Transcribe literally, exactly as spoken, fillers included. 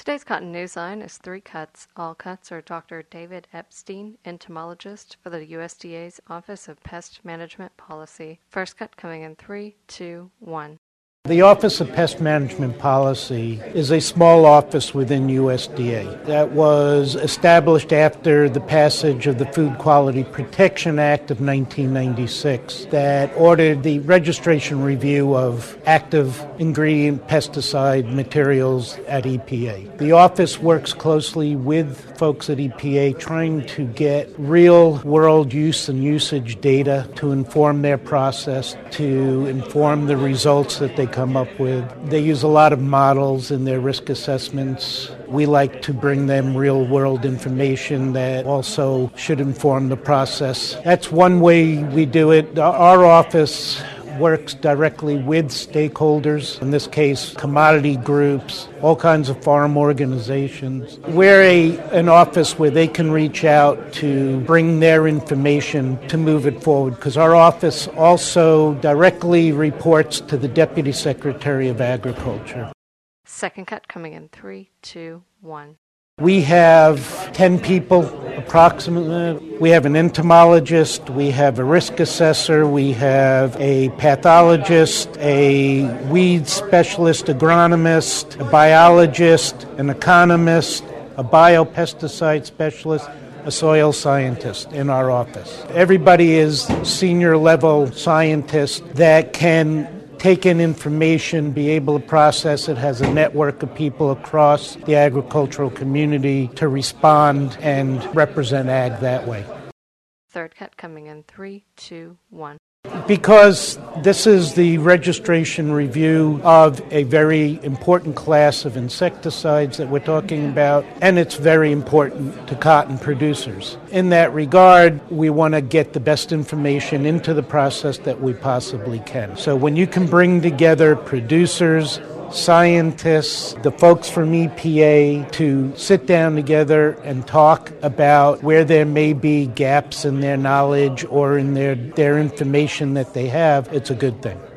Today's Cotton Newsline is three cuts. All cuts are Doctor David Epstein, entomologist for the U S D A's Office of Pest Management Policy. First cut coming in three, two, one. The Office of Pest Management Policy is a small office within U S D A that was established after the passage of the Food Quality Protection Act of nineteen ninety-six that ordered the registration review of active ingredient pesticide materials at E P A. The office works closely with folks at E P A trying to get real-world use and usage data to inform their process, to inform the results that they come up with. They use a lot of models in their risk assessments. We like to bring them real-world information that also should inform the process. That's one way we do it. Our office works directly with stakeholders, in this case, commodity groups, all kinds of farm organizations. We're a, an office where they can reach out to bring their information to move it forward, because our office also directly reports to the Deputy Secretary of Agriculture. Second cut coming in three, two, one. We have ten people approximately. We have an entomologist, we have a risk assessor, we have a pathologist, a weed specialist agronomist, a biologist, an economist, a biopesticide specialist, a soil scientist in our office. Everybody is senior level scientists that can take in information, be able to process it, has a network of people across the agricultural community to respond and represent ag that way. Third cut coming in three, two, one. Because this is the registration review of a very important class of insecticides that we're talking about, and it's very important to cotton producers. In that regard, we want to get the best information into the process that we possibly can. So when you can bring together producers, scientists, the folks from E P A to sit down together and talk about where there may be gaps in their knowledge or in their, their information that they have, it's a good thing.